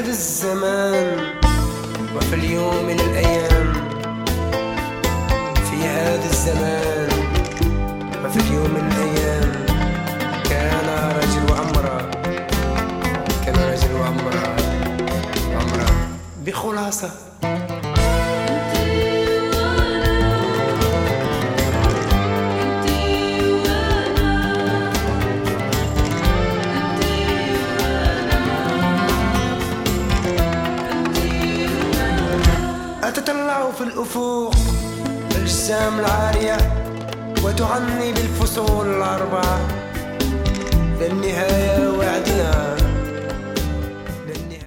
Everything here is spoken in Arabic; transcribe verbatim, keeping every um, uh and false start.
هذا الزمان وفي اليوم من الأيام، في هذا الزمان وفي اليوم من الأيام، كان رجل وامرأة، كان رجل وامرأة وامرأة بخلاصة. أتطلع في الأفق الأجسام العارية وتعني بالفصول الأربعة، في النهاية